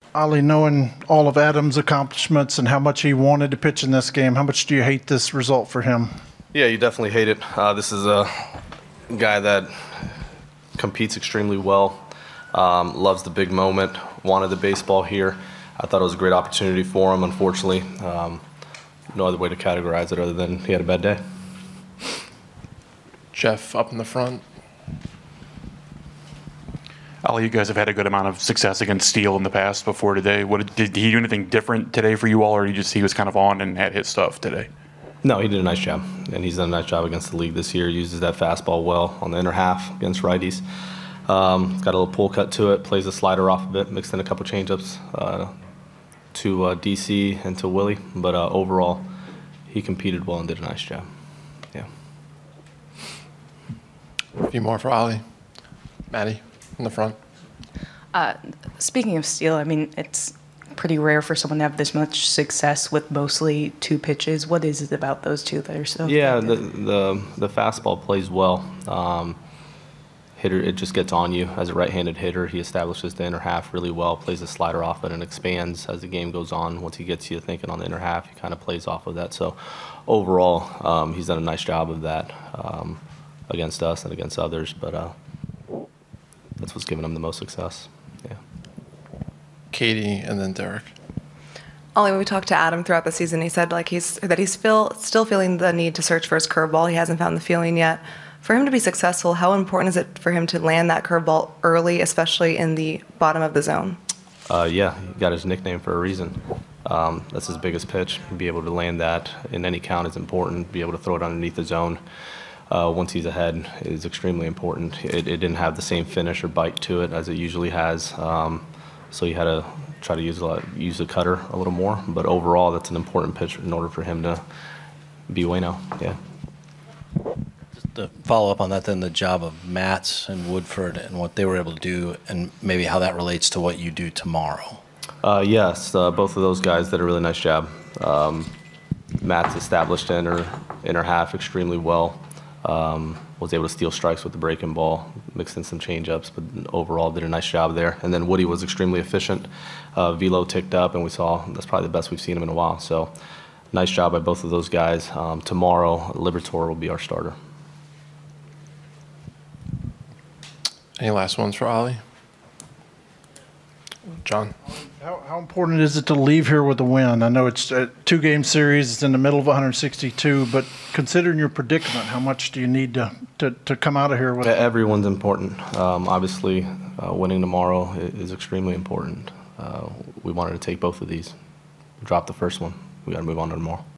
Ollie, knowing all of Adam's accomplishments and how much he wanted to pitch in this game, how much do you hate this result for him? Yeah, you definitely hate it. This is a guy that competes extremely well, loves the big moment, wanted the baseball here. I thought it was a great opportunity for him. Unfortunately, no other way to categorize it other than he had a bad day. Jeff, up in the front. Ollie, you guys have had a good amount of success against Steele in the past before today. Did he do anything different today for you all, or he was kind of on and had his stuff today? No, he did a nice job, and he's done a nice job against the league this year. Uses that fastball well on the inner half against righties. Got a little pull cut to it, plays the slider off of it, mixed in a couple changeups to DC and to Willie. But overall, he competed well and did a nice job. Yeah. A few more for Ollie. Maddie, in the front. Speaking of Steele, I mean, it's pretty rare for someone to have this much success with mostly two pitches. What is it about those two that are so effective? The fastball plays well. Hitter, it just gets on you. As a right-handed hitter, he establishes the inner half really well, plays the slider off it, and expands as the game goes on. Once he gets you thinking on the inner half, he kind of plays off of that. So overall, he's done a nice job of that against us and against others, but that's what's given him the most success. Yeah. Katie, and then Derek. Ollie, when we talked to Adam throughout the season, he said he's still feeling the need to search for his curveball. He hasn't found the feeling yet. For him to be successful, how important is it for him to land that curveball early, especially in the bottom of the zone? Yeah, he got his nickname for a reason. That's his biggest pitch. Be able to land that in any count is important. Be able to throw it underneath the zone once he's ahead is extremely important. It didn't have the same finish or bite to it as it usually has, so he had to try to use the cutter a little more. But overall, that's an important pitch in order for him to be Waino. Yeah. To follow up on that, then the job of Matz and Woodford and what they were able to do, and maybe how that relates to what you do tomorrow. Yes, both of those guys did a really nice job. Matz established inner half extremely well. Was able to steal strikes with the breaking ball, mixed in some changeups, but overall did a nice job there. And then Woody was extremely efficient. Velo ticked up, and we saw that's probably the best we've seen him in a while. So nice job by both of those guys. Tomorrow, Liberatore will be our starter. Any last ones for Ollie? John? How important is it to leave here with a win? I know it's a two-game series. It's in the middle of 162, but considering your predicament, how much do you need to come out of here with? Everyone's important. Obviously, winning tomorrow is extremely important. We wanted to take both of these. We dropped the first one. We got to move on to tomorrow.